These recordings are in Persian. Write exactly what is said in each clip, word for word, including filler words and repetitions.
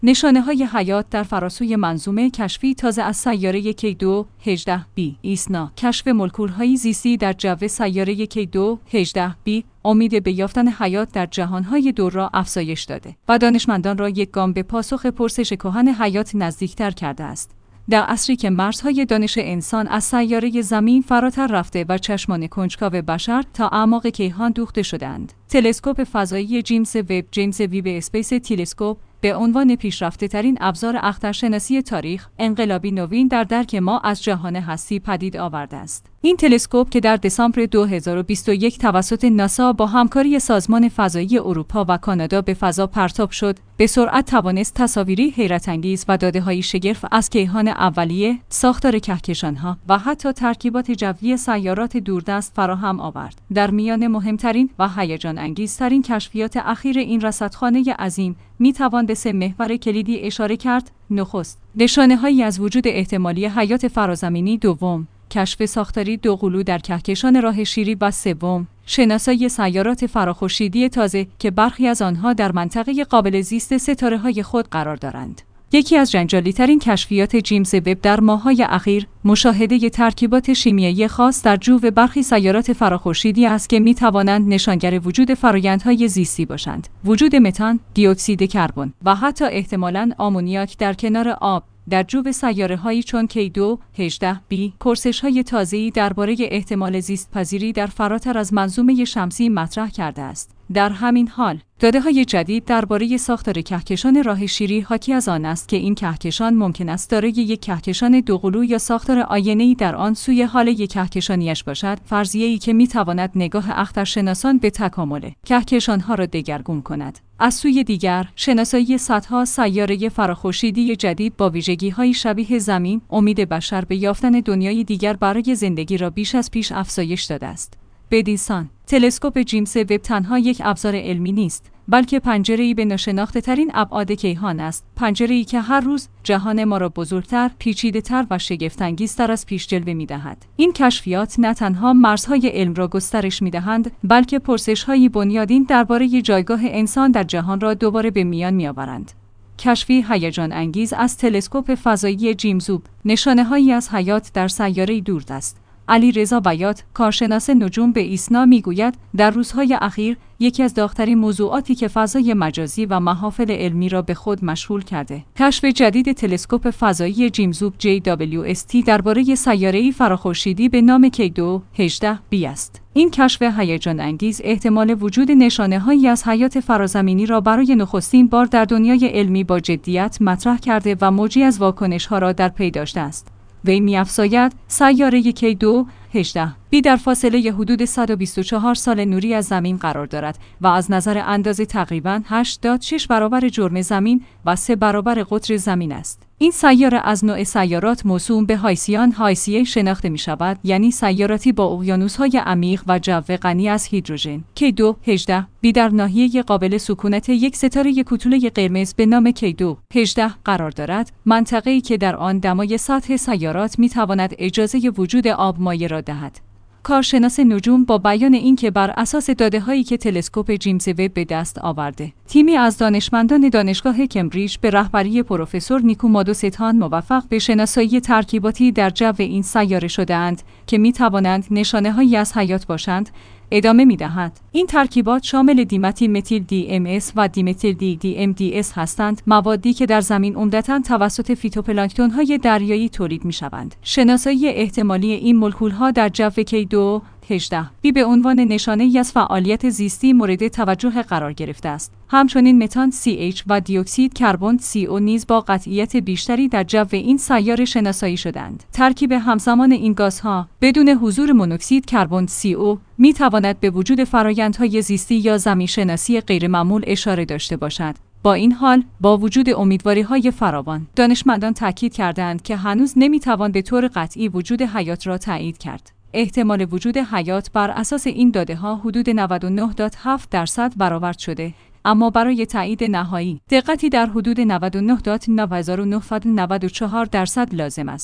نشانه‌های حیات در فراسوی منظومه کشفی تازه از سیاره کی دو هجده بی ایسنا. کشف مولکول‌های زیستی در جو سیاره کی دو هجده بی امید به یافتن حیات در جهان‌های دور را افزایش داده و دانشمندان را یک گام به پاسخ پرسش کهن حیات نزدیکتر کرده است. در عصری که مرزهای دانش انسان از سیاره زمین فراتر رفته و چشمان کنجکاو بشر تا اعماق کیهان دوخته شدند، تلسکوپ فضایی جیمز وب جیمز وب اسپیس تلسکوپ به عنوان پیشرفته‌ترین ابزار اخترشناسی تاریخ، انقلابی نوین در درک ما از جهان هستی پدید آورده است. این تلسکوپ که در دسامبر دو هزار و بیست و یک توسط ناسا با همکاری سازمان فضایی اروپا و کانادا به فضا پرتاب شد، به سرعت توانست تصاویری حیرت‌انگیز و داده‌های شگرف از کیهان اولیه، ساختار کهکشان‌ها و حتی ترکیبات جوی سیارات دوردست فراهم آورد. در میان مهمترین و هیجان انگیزترین کشفیات اخیر این رصدخانه عظیم می‌توان به سه محور کلیدی اشاره کرد. نخست، نشانه‌هایی از وجود احتمالی حیات فرازمینی. دوم، کشف ساختاری دوقلو در کهکشان راه شیری. و سوم، شناسایی سیارات فراخورشیدی تازه که برخی از آنها در منطقه قابل زیست ستاره‌های خود قرار دارند. یکی از جنجالی‌ترین کشفیات جیمز وب در ماه‌های اخیر مشاهده ترکیبات شیمیایی خاص در جو برخی سیارات فراخورشیدی است که می‌توانند نشانگر وجود فرآیندهای زیستی باشند. وجود متان، دی اکسید کربن و حتی احتمالاً آمونیاک در کنار آب در جو سیاره‌هایی چون کی دو هجده بی پرسش‌های تازه‌ای درباره احتمال زیست‌پذیری در فراتر از منظومه شمسی مطرح کرده است. در همین حال، داده‌های جدید درباره ساختار کهکشان راه شیری حاکی از آن است که این کهکشان ممکن است دارای یک کهکشان دوقلو یا ساختار آینه‌ای در آن سوی حال یک کهکشانیش باشد، فرضیه‌ای که می‌تواند نگاه اخترشناسان به تکامل کهکشان‌ها را دگرگون کند. از سوی دیگر، شناسایی صدها سیاره فراخورشیدی جدید با ویژگی‌های شبیه زمین، امید بشر به یافتن دنیای دیگر برای زندگی را بیش از پیش افزایش داده است. بدینسان، تلسکوپ جیمز وب تنها یک ابزار علمی نیست، بلکه پنجره‌ای به ناشناخته‌ترین ابعاد کیهان است، پنجره‌ای که هر روز جهان ما را بزرگتر، پیچیده‌تر و شگفت‌انگیزتر از پیش جلوه می‌دهد. این کشفیات نه تنها مرزهای علم را گسترش می‌دهند، بلکه پرسش‌های بنیادین درباره جایگاه انسان در جهان را دوباره به میان می‌آورند. کشفی هیجان انگیز از تلسکوپ فضایی جیمز وب، نشانه‌هایی از حیات در سیاره‌ای دوردست. علی رضا بیات، کارشناس نجوم به ایسنا میگوید در روزهای اخیر یکی از داغ‌ترین موضوعاتی که فضای مجازی و محافل علمی را به خود مشغول کرده، کشف جدید تلسکوپ فضایی جیمز وب جی دبلیو اس تی درباره سیاره‌ای فراخورشیدی به نام کی دو هجده بی است. این کشف هیجان انگیز احتمال وجود نشانه‌هایی از حیات فرازمینی را برای نخستین بار در دنیای علمی با جدیت مطرح کرده و موجی از واکنش‌ها را در پی داشته است. وی می‌افزاید سیاره کی دو هجده بی در فاصله حدود صد و بیست و چهار سال نوری از زمین قرار دارد و از نظر اندازه تقریباً هشت ممیز شش برابر جرم زمین و سه برابر قطر زمین است. این سیاره از نوع سیارات موسوم به هایسیان هایسیه شناخته می شود، یعنی سیاراتی با اقیانوس‌های عمیق و جو غنی از هیدروژن. کی دو هجده بی در ناحیه قابل سکونت یک ستاره کوچولوی قرمز به نام کی دو هجده قرار دارد، منطقه‌ای که در آن دمای سطح سیارات می تواند اجازه وجود آب مایع را دهد. کارشناس نجوم با بیان اینکه بر اساس داده‌هایی که تلسکوپ جیمز وب به دست آورده، تیمی از دانشمندان دانشگاه کمبریج به رهبری پروفسور نیکو مادوستان موفق به شناسایی ترکیباتی در جو این سیاره شده‌اند که می‌توانند نشانه‌هایی از حیات باشند. ادامه می‌دهد این ترکیبات شامل دیمتیل متیل دی ام اس و دیمتیل دی دی ام دی اس هستند، موادی که در زمین عمدتاً توسط فیتوپلانکتون‌های دریایی تولید می‌شوند. شناسایی احتمالی این مولکول‌ها در جو کی دو هجده بی به عنوان نشانه‌ای از فعالیت زیستی مورد توجه قرار گرفته است. همچنین متان سی اچ و دی اکسید کربن سی او نیز با قطعیت بیشتری در جو این سیاره شناسایی شدند. ترکیب همزمان این گازها بدون حضور مونوکسید کربن سی او می تواند به وجود فرآیندهای زیستی یا زمین‌شناسی غیرمعمول اشاره داشته باشد. با این حال، با وجود امیدواری‌های فراوان، دانشمندان تاکید کردند که هنوز نمی‌توان به طور قطعی وجود حیات را تایید کرد. احتمال وجود حیات بر اساس این داده‌ها حدود نود و نه ممیز هفت درصد برآورد شده، اما برای تایید نهایی دقتی در حدود نود و نه ممیز نود و نه و نود و چهار درصد لازم است.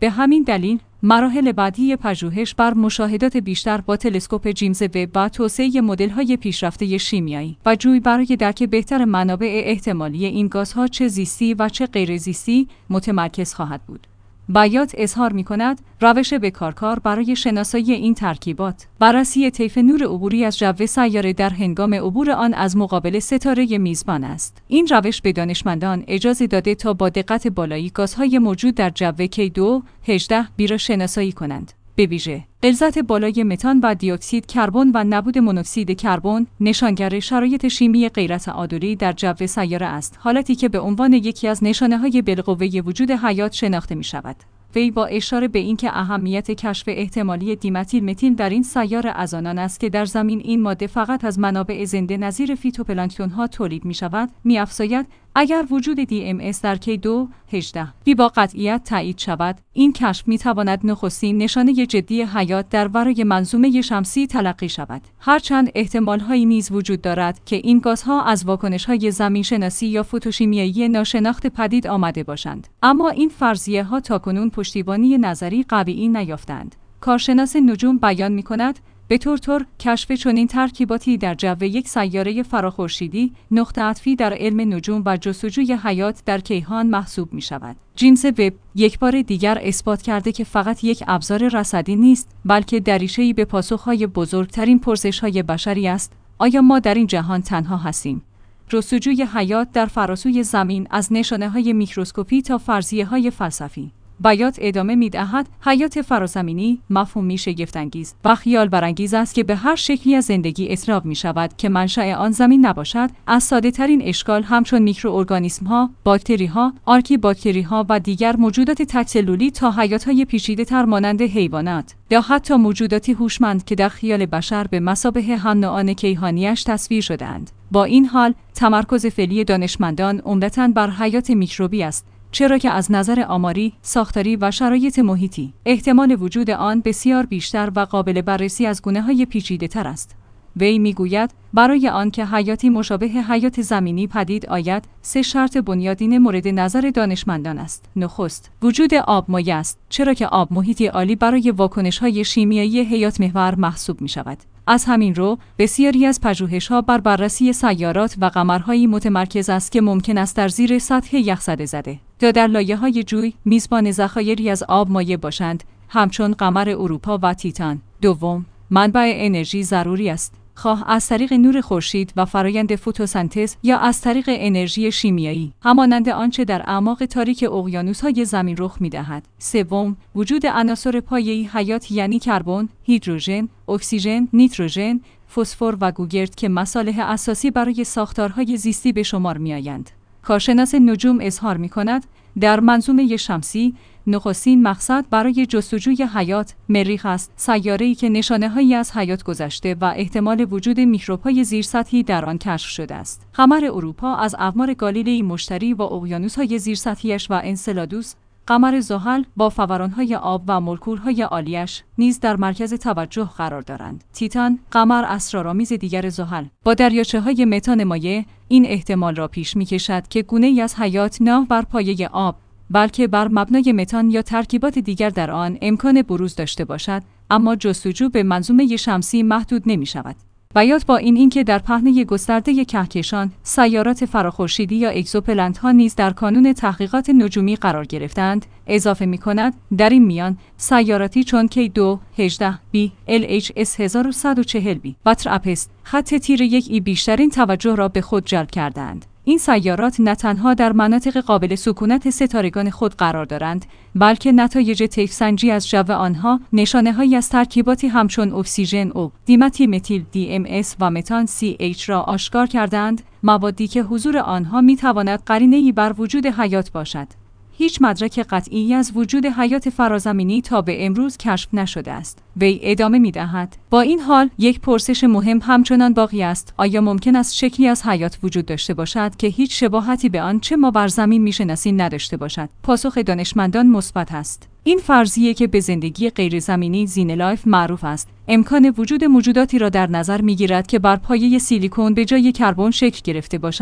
به همین دلیل مراحل بعدی پژوهش بر مشاهدات بیشتر با تلسکوپ جیمز وب و توسعه مدل‌های پیشرفته شیمیایی و جوی برای درک بهتر منابع احتمالی این گازها چه زیستی و چه غیر زیستی متمرکز خواهد بود. بیات اظهار می‌کند روش بکارکار برای شناسایی این ترکیبات بررسی طیف نور عبوری از جو سیاره در هنگام عبور آن از مقابل ستاره میزبان است. این روش به دانشمندان اجازه داده تا با دقت بالایی گازهای موجود در جو کی دو هجده بی را شناسایی کنند. به ویژه غلظت بالای متان و دی اکسید کربن و نبود مونوکسید کربن نشانگر شرایط شیمی غیرتعادلی در جو سیاره است، حالتی که به عنوان یکی از نشانه‌های بالقوه وجود حیات شناخته می‌شود. وی با اشاره به اینکه اهمیت کشف احتمالی دیمتیل متیل در این سیاره از آنان است که در زمین این ماده فقط از منابع زنده نظیر فیتوپلانکتون‌ها تولید می‌شود، می‌افزاید اگر وجود دی ام اس در کی دو هجده بی با قطعیت تایید شود، این کشف می‌تواند نخستین نشانه جدی حیات در ورای منظومه شمسی تلقی شود. هرچند احتمال‌هایی نیز وجود دارد که این گازها از واکنش‌های زمین‌شناسی یا فوتوشیمیایی ناشناخته پدید آمده باشند، اما این فرضیه‌ها تاکنون پشتیبانی نظری قوی نیافتند. کارشناس نجوم بیان می‌کند به طور طور کشف چنین ترکیباتی در جو یک سیاره فراخورشیدی نقطه عطفی در علم نجوم و جستجوی حیات در کیهان محسوب می شود. جیمز وب یک بار دیگر اثبات کرده که فقط یک ابزار رصدی نیست، بلکه دریچه‌ای به پاسخهای بزرگترین پرسش‌های بشری است: آیا ما در این جهان تنها هستیم؟ جستجوی حیات در فراسوی زمین از نشانه‌های میکروسکوپی تا فرضیه‌های فلسفی. بیات ادامه می‌دهد حیات فرازمینی مفهومی شگفت‌انگیز و خیال برانگیز است که به هر شکلی از زندگی اطلاق می‌شود که منشأ آن زمین نباشد، از ساده‌ترین اشکال همچون میکروارگانیسم‌ها، باکتری‌ها، آرکی باکتری‌ها و دیگر موجودات تک‌سلولی تا حیات‌های پیچیده‌تر مانند حیوانات یا حتی موجوداتی هوشمند که در خیال بشر به مثابه هم‌نوعان کیهانی‌اش تصویر شده‌اند. با این حال، تمرکز فعلی دانشمندان عمدتاً بر حیات میکروبی است، چرا که از نظر آماری، ساختاری و شرایط محیطی احتمال وجود آن بسیار بیشتر و قابل بررسی از گونه‌های پیچیده‌تر است. وی میگوید برای آنکه حیاتی مشابه حیات زمینی پدید آید، سه شرط بنیادین مورد نظر دانشمندان است. نخست، وجود آب مایع است، چرا که آب محیطی عالی برای واکنش‌های شیمیایی حیات محور محسوب می‌شود. از همین رو بسیاری از پژوهش‌ها بر بررسی سیارات و قمرهایی متمرکز است که ممکن است در زیر سطح یخزده زده یا در لایه‌های جوی میزبان ذخایری از آب مایع باشند، همچون قمر اروپا و تیتان. دوم، منبع انرژی ضروری است، خواه از طریق نور خورشید و فرایند فتوسنتز یا از طریق انرژی شیمیایی، همانند آنچه در اعماق تاریک اقیانوس‌های زمین رخ می‌دهد. سوم، وجود عناصر پایه‌ای حیات یعنی کربن، هیدروژن، اکسیژن، نیتروژن، فسفر و گوگرد که مصالح اساسی برای ساختارهای زیستی به شمار می‌آیند. کارشناس نجوم اظهار می‌کند در منظومه شمسی نخستین مقصد برای جستجوی حیات مریخ است، سیاره‌ای که نشانه‌هایی از حیات گذشته و احتمال وجود میکروب‌های زیرسطحی در آن کشف شده است. قمر اروپا از اقمار گالیلئی مشتری و اقیانوس‌های زیرسطحی‌اش و انسلادوس، قمر زحل با فوران‌های آب و مولکول‌های عالی‌اش نیز در مرکز توجه قرار دارند. تیتان، قمر اسرارآمیز دیگر زحل، با دریاچه‌های متان مایع، این احتمال را پیش می‌کشد که گونه‌ای از حیات نه بر پایه آب بلکه بر مبنای متان یا ترکیبات دیگر در آن امکان بروز داشته باشد، اما جستجو به منظومه شمسی محدود نمی‌شود. بیات با این اینکه در پهنه گسترده کهکشان سیارات فراخورشیدی یا اگزوپلنت‌ها نیز در کانون تحقیقات نجومی قرار گرفتند، اضافه می‌کند در این میان سیاراتی چون کی دو هجده بی، ال اچ اس هزار و صد و چهل بی و تراپست خط تیر یک ای بیشترین توجه را به خود جلب کردند. این سیارات نه تنها در مناطق قابل سکونت ستارگان خود قرار دارند، بلکه نتایج طیف سنجی از جو آنها نشانه‌هایی از ترکیباتی همچون اکسیژن او، دیمتی متیل دی ام اس و متان سی اچ را آشکار کردند، موادی که حضور آنها می‌تواند قرینه‌ای بر وجود حیات باشد. هیچ مدرک قطعی از وجود حیات فرازمینی تا به امروز کشف نشده است. وی ادامه می‌دهد با این حال یک پرسش مهم همچنان باقی است: آیا ممکن است شکلی از حیات وجود داشته باشد که هیچ شباهتی به آن چه ما بر زمین می‌شناسیم نداشته باشد؟ پاسخ دانشمندان مثبت است. این فرضیه که به زندگی غیرزمینی زینلایف معروف است، امکان وجود موجوداتی را در نظر می‌گیرد که بر پایه سیلیکون به جای کربن شکل گرفته باشند.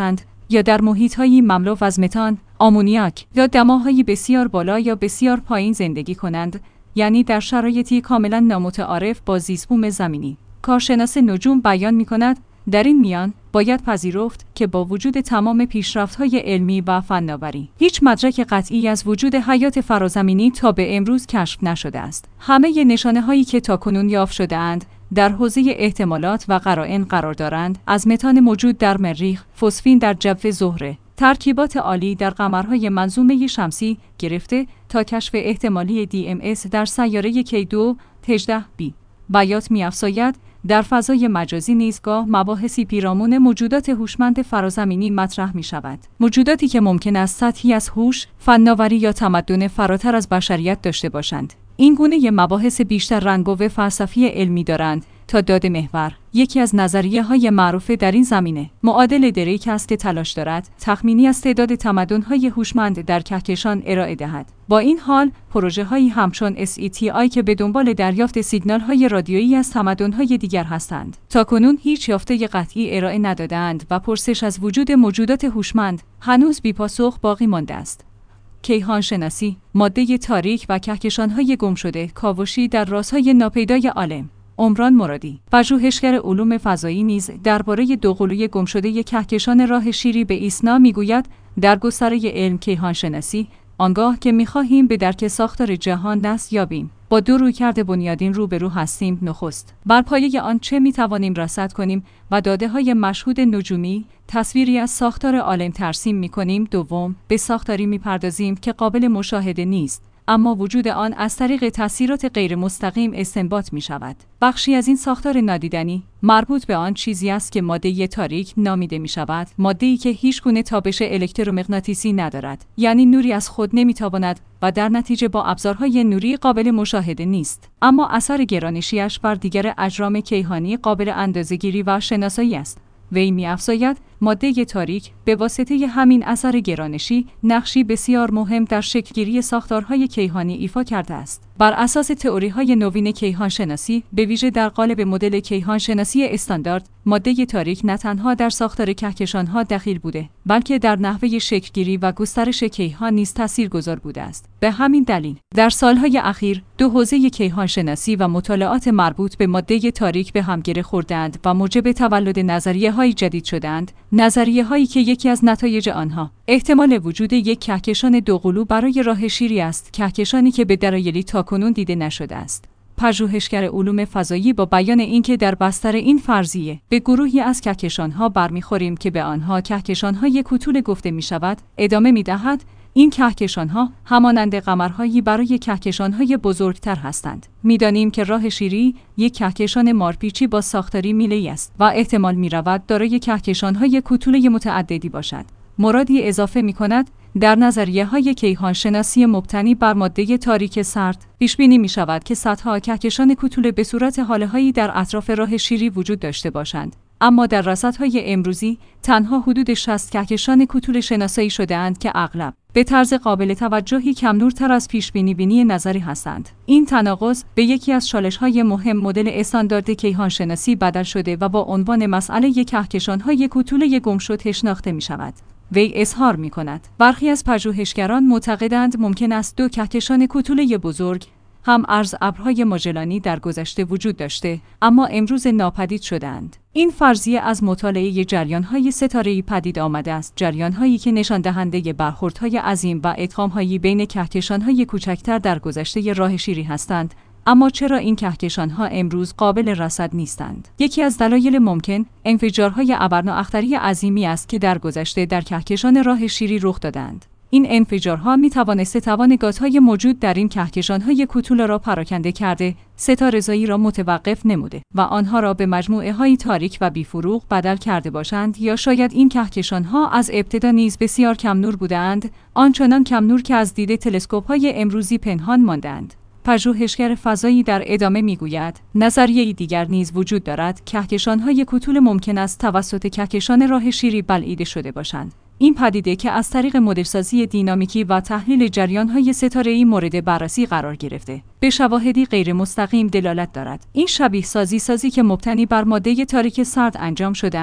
یا در محیط‌های مملو از متان، آمونیاک یا دماهای بسیار بالا یا بسیار پایین زندگی کنند، یعنی در شرایطی کاملا نامتعارف با زیست‌بوم زمینی. کارشناس نجوم بیان می‌کند در این میان باید پذیرفت که با وجود تمام پیشرفت‌های علمی و فناوری، هیچ مدرک قطعی از وجود حیات فرازمینی تا به امروز کشف نشده است. همه نشانه‌هایی که تاکنون یافت شده‌اند در حوزه احتمالات و قرائن قرار دارند، از متان موجود در مریخ، فسفین در جو زهره، ترکیبات عالی در قمرهای منظومه شمسی گرفته تا کشف احتمالی دی ام اس در سیاره کی دو هجده بی. بیات می‌افزاید در فضای مجازی نیز گاه مباحثی پیرامون موجودات هوشمند فرازمینی مطرح می‌شود. موجوداتی که ممکن است سطحی از هوش، فناوری یا تمدن فراتر از بشریت داشته باشند. این گونه مباحث بیشتر رنگ‌و فلسفی علمی دارند تا داده محور. یکی از نظریه‌های معروف در این زمینه معادل دریک است که تلاش دارد تخمینی از تعداد تمدن‌های هوشمند در کهکشان ارائه دهد. با این حال، پروژه‌هایی همچون اس ای تی آی که به دنبال دریافت سیگنال‌های رادیویی از تمدن‌های دیگر هستند، تاکنون هیچ یافته قطعی ارائه نداده‌اند و پرسش از وجود موجودات هوشمند هنوز بی‌پاسخ باقی مانده است. کیهان شناسی، ماده تاریک و کهکشان‌های گمشده، کاوشی در رازهای ناپیدای عالم. عمران مرادی، پژوهشگر علوم فضایی نیز درباره دوقلوی گمشده کهکشان راه شیری به ایسنا میگوید در گستره علم کیهان شناسی، آنگاه که می‌خواهیم به درک ساختار جهان دست یابیم، با دو رویکرد بنیادین روبرو هستیم. نخست، بر پایه آن چه می‌توانیم رصد کنیم و داده‌های مشهود نجومی تصویری از ساختار عالم ترسیم می‌کنیم. دوم، به ساختاری می‌پردازیم که قابل مشاهده نیست، اما وجود آن از طریق تأثیرات غیر مستقیم استنباط می شود. بخشی از این ساختار نادیدنی مربوط به آن چیزی است که ماده تاریک نامیده می شود، ماده‌ای که هیچ گونه تابش الکترومغناطیسی ندارد، یعنی نوری از خود نمی تواند و در نتیجه با ابزارهای نوری قابل مشاهده نیست، اما اثر گرانشیش بر دیگر اجرام کیهانی قابل اندازه‌گیری و شناسایی است. وی می‌افزاید ماده تاریک به واسطه همین اثر گرانشی نقشی بسیار مهم در شکل‌گیری ساختارهای کیهانی ایفا کرده است. بر اساس تئوری‌های نوین کیهان شناسی، به ویژه در قالب مدل کیهان شناسی استاندارد، ماده تاریک نه تنها در ساختار کهکشان‌ها دخیل بوده، بلکه در نحوه شکل‌گیری و گسترش کیهان نیز تاثیرگذار بوده است. به همین دلیل، در سالهای اخیر دو حوزه کیهان شناسی و مطالعات مربوط به ماده تاریک به هم گره خوردند و موجب تولد نظریه‌های جدید شدند، نظریه‌هایی که یکی از نتایج آنها احتمال وجود یک کهکشان دوقلو برای راه شیری است، کهکشانی که به دلایلی تاکنون دیده نشده است. پژوهشگر علوم فضایی با بیان اینکه در بستر این فرضیه به گروهی از کهکشان‌ها برمیخوریم که به آنها کهکشان‌های کوتوله گفته می‌شود، ادامه می‌دهد این کهکشان‌ها همانند قمرهایی برای کهکشان‌های بزرگتر هستند. می‌دانیم که راه شیری یک کهکشان مارپیچی با ساختاری میله‌ای است و احتمال می‌رود دارای کهکشان‌های کوتوله متعددی باشد. مرادی اضافه می‌کند در نظریه‌های کیهان شناسی مبتنی بر ماده تاریک سرد، پیش‌بینی می‌شود که صدها کهکشان کوتوله به صورت هاله‌هایی در اطراف راه شیری وجود داشته باشند. اما در رصدهای امروزی تنها حدود شصت کهکشان کوتوله شناسایی شده‌اند که اغلب به طرز قابل توجهی کم نورتر از پیش‌بینی بینی نظری هستند. این تناقض به یکی از چالش‌های مهم مدل استاندارد کیهان شناسی بدل شده و با عنوان مسئله کهکشان‌های کوتوله گمشده شناخته می‌شود. وی اظهار می‌کند برخی از پژوهشگران معتقدند ممکن است دو کهکشان کوتوله بزرگ هم ارز ابرهای ماجلانی در گذشته وجود داشته، اما امروز ناپدید شدند. این فرضیه از مطالعه جریان‌های ستاره‌ای پدید آمده است، جریان‌هایی که نشان دهنده برخوردهای عظیم و ادغام‌هایی بین کهکشان‌های کوچکتر در گذشته راه شیری هستند. اما چرا این کهکشان‌ها امروز قابل رصد نیستند؟ یکی از دلایل ممکن انفجارهای ابرنااختری عظیمی است که در گذشته در کهکشان راه شیری رخ دادند. این انفجارها می توانست توان گازهای موجود در این کهکشان‌های کوتوله را پراکنده کرده، ستاره‌زایی را متوقف نموده و آنها را به مجموعه‌های تاریک و بیفروغ بدل کرده باشند، یا شاید این کهکشان‌ها از ابتدا نیز بسیار کم نور بودند، آنچنان کم نور که از دید تلسکوپ‌های امروزی پنهان ماندند. پژوهشگر فضایی در ادامه میگوید نظریه دیگر نیز وجود دارد، کهکشان‌های کوتوله ممکن است توسط کهکشان راه شیری بلعیده شده باشند. این پدیده که از طریق مدلسازی دینامیکی و تحلیل جریان‌های ستاره‌ای مورد بررسی قرار گرفته، به شواهدی غیر مستقیم دلالت دارد. این شبیه سازی سازی که مبتنی بر ماده تاریک سرد انجام شده‌اند،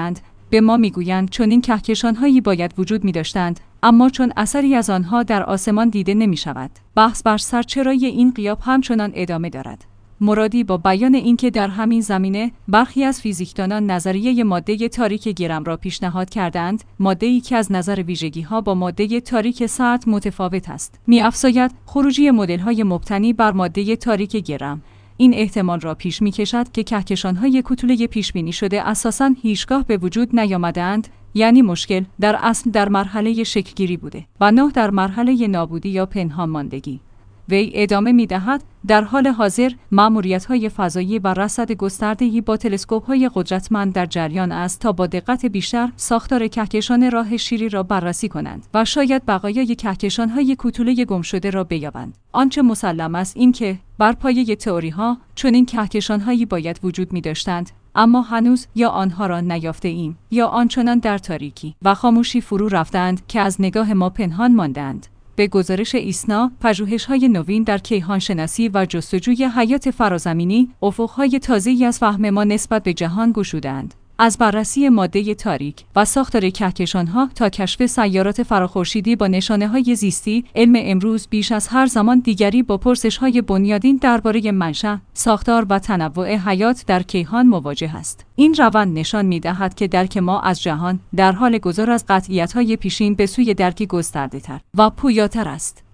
به ما میگویند چنین کهکشان‌هایی باید وجود می‌داشتند، اما چون اثری از آنها در آسمان دیده نمی‌شود. بحث بر سرچرایی این غیاب همچنان ادامه دارد. مرادی با بیان اینکه در همین زمینه برخی از فیزیکدانان نظریه ماده تاریک گرم را پیشنهاد کردند، ماده‌ای که از نظر ویژگی‌ها با ماده تاریک سرد متفاوت است. می‌افزاید خروجی مدل‌های مبتنی بر ماده تاریک گرم این احتمال را پیش می‌کشد که کهکشان‌های کوتوله پیش‌بینی شده اساساً هیچگاه به وجود نیامدند، یعنی مشکل در اصل در مرحله شکل‌گیری بوده و نه در مرحله نابودی یا پنهان ماندگی. وی ادامه می‌دهد در حال حاضر مأموریت‌های فضایی و رصد گسترده‌ای با تلسکوپ‌های قدرتمند در جریان است تا با دقت بیشتر ساختار کهکشان راه شیری را بررسی کنند و شاید بقایای کهکشان‌های کوتوله گمشده را بیابند. آنچه مسلم است این که بر پایه تئوری‌ها چنین کهکشان‌هایی باید وجود می‌داشتند، اما هنوز یا آنها را نیافته ایم یا آنچنان در تاریکی و خاموشی فرو رفتند که از نگاه ما پنهان ماندند. به گزارش ایسنا، پژوهش‌های نوین در کیهانشناسی و جستجوی حیات فرازمینی افق‌های تازه‌ای از فهم ما نسبت به جهان گشودند. از بررسی ماده تاریک و ساختار کهکشان‌ها تا کشف سیارات فراخورشیدی با نشانه‌های زیستی، علم امروز بیش از هر زمان دیگری با پرسش‌های بنیادین درباره منشأ، ساختار و تنوع حیات در کیهان مواجه است. این روند نشان می‌دهد که درک ما از جهان در حال گذار از قطعیت‌های پیشین به سوی درکی گسترده‌تر و پویاتر است.